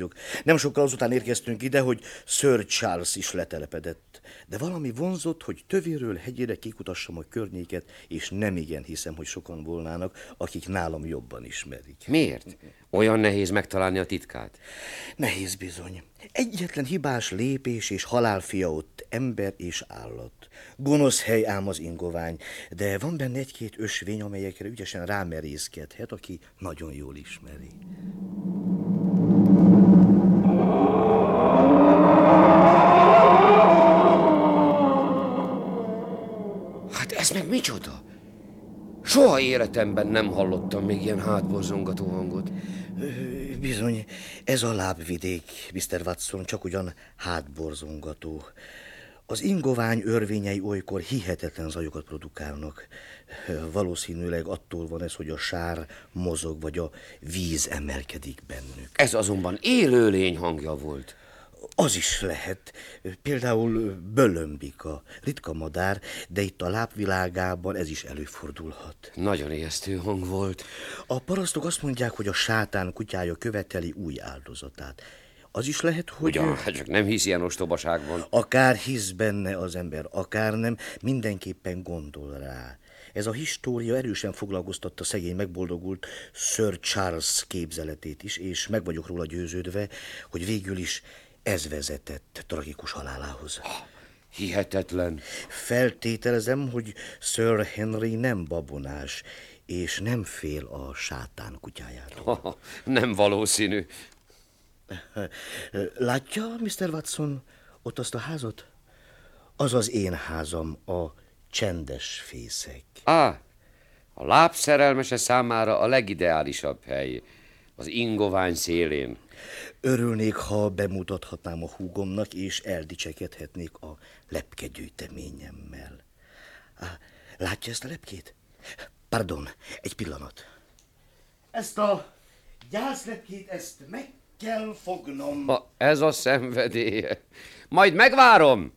vagyok. Nem sokkal azután érkeztünk ide, hogy Sir Charles is letelepedett. De valami vonzott, hogy tövéről hegyére kikutassam a környéket, és nemigen hiszem, hogy sokan volnának, akik nálam jobban ismerik. Miért? Olyan nehéz megtalálni a titkát? Nehéz bizony. Egyetlen hibás lépés és halálfia ott, ember és állat. Gonosz hely ám az Ingovány, de van benne egy-két ösvény, amelyekre ügyesen rámerészkedhet, aki nagyon jól ismeri. Hát ez meg micsoda? Soha életemben nem hallottam még ilyen hátborzongató hangot. Bizony, ez a lábvidék, Mr. Watson, csak ugyan hátborzongató. Az Ingovány örvényei olykor hihetetlen zajokat produkálnak. Valószínűleg attól van ez, hogy a sár mozog, vagy a víz emelkedik bennük. Ez azonban élőlény hangja volt. Az is lehet. Például bölömbika, ritka madár, de itt a lábvilágában ez is előfordulhat. Nagyon ijesztő hang volt. A parasztok azt mondják, hogy a sátán kutyája követeli új áldozatát. Az is lehet, hogy... Ugyan, csak nem hisz ilyen ostobaságban. Akár hisz benne az ember, akár nem, mindenképpen gondol rá. Ez a história erősen foglalkoztatta szegény megboldogult Sir Charles képzeletét is, és meg vagyok róla győződve, hogy végül is ez vezetett tragikus halálához. Hihetetlen. Feltételezem, hogy Sir Henry nem babonás, és nem fél a sátán kutyájától. Nem valószínű. Látja, Mr. Watson, ott azt a házat? Az az én házam, a csendes fészek. A lábszerelmese számára a legideálisabb hely. Az Ingovány szélén. Örülnék, ha bemutathatnám a húgomnak, és eldicsekedhetnék a lepkegyűjteményemmel. Látja ezt a lepkét? Pardon, egy pillanat. Ezt a gyászlepkét, ezt meg kell fognom. Ez a szenvedélye. Majd megvárom.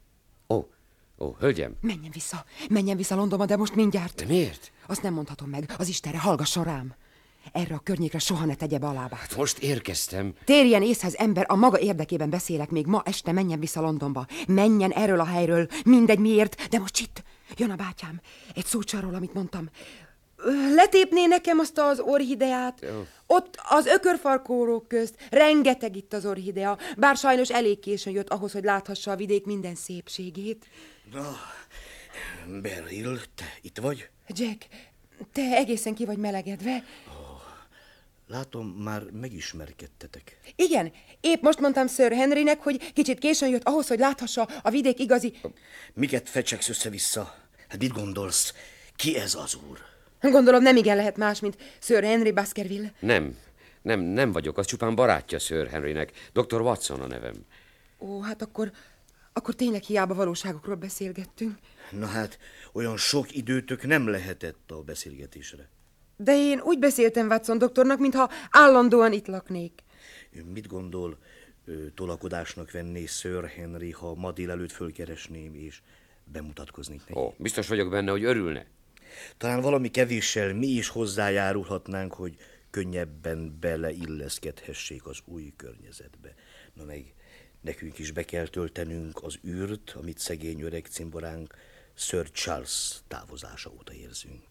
Hölgyem. Menjen vissza Londonba, de most mindjárt. De miért? Azt nem mondhatom meg, az Istenre, hallgasson rám. Erre a környékre soha ne tegye be a lábát. Most érkeztem. Térjen észhez, ember, a maga érdekében beszélek, még ma este menjen vissza Londonba. Menjen erről a helyről, mindegy miért, de most itt jön a bátyám. Egy szót arról, amit mondtam. Letépné nekem azt az orhideát? Jó. Ott az ökörfarkórók közt rengeteg itt az orhidea, bár sajnos elég későn jött ahhoz, hogy láthassa a vidék minden szépségét. Na, Beryl, te itt vagy? Jack, te egészen ki vagy melegedve. Látom, már megismerkedtetek. Igen, épp most mondtam Sir Henrynek, hogy kicsit későn jött ahhoz, hogy láthassa a vidék igazi... Miket fecseksz össze-vissza? Hát mit gondolsz? Ki ez az úr? Gondolom nem igen lehet más, mint Sir Henry Baskerville. Nem vagyok, az csupán barátja Sir Henrynek. Dr. Watson a nevem. Hát akkor tényleg hiába valóságokról beszélgettünk. Na hát, olyan sok időtök nem lehetett a beszélgetésre. De én úgy beszéltem Watson doktornak, mintha állandóan itt laknék. Mit gondol, tolakodásnak venné Sir Henry, ha ma délelőtt fölkeresném és bemutatkoznék neki? Biztos vagyok benne, hogy örülne. Talán valami kevéssel mi is hozzájárulhatnánk, hogy könnyebben beleilleszkedhessék az új környezetbe. Na meg nekünk is be kell töltenünk az űrt, amit szegény öreg cimboránk Sir Charles távozása óta érzünk.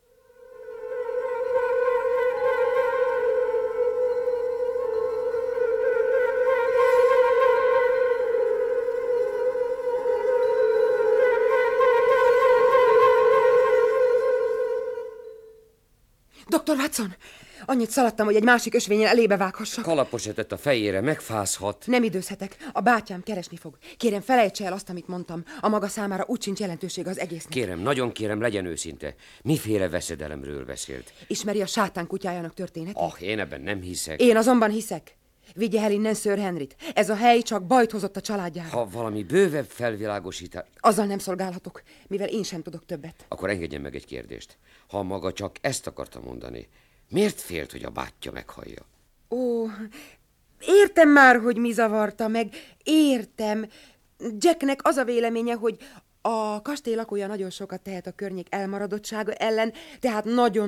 Dr. Watson, annyit szaladtam, hogy egy másik ösvényen elébe vághassak. Kalapos etett a fejére, megfázhat. Nem időzhetek, a bátyám keresni fog. Kérem, felejtse el azt, amit mondtam. A maga számára úgy sincs jelentősége az egésznek. Kérem, nagyon kérem, legyen őszinte. Miféle veszedelemről beszélt? Ismeri a sátán kutyájának történetét? Én ebben nem hiszek. Én azonban hiszek. Vigye el innen Sir Henryt. Ez a hely csak bajt hozott a családjára. Ha valami bővebb felvilágosítás... Azzal nem szolgálhatok, mivel én sem tudok többet. Akkor engedjen meg egy kérdést. Ha maga csak ezt akarta mondani, miért félt, hogy a bátyja meghallja? Értem már, hogy mi zavarta meg. Értem. Jacknek az a véleménye, hogy a kastély lakója nagyon sokat tehet a környék elmaradottsága ellen, tehát nagyon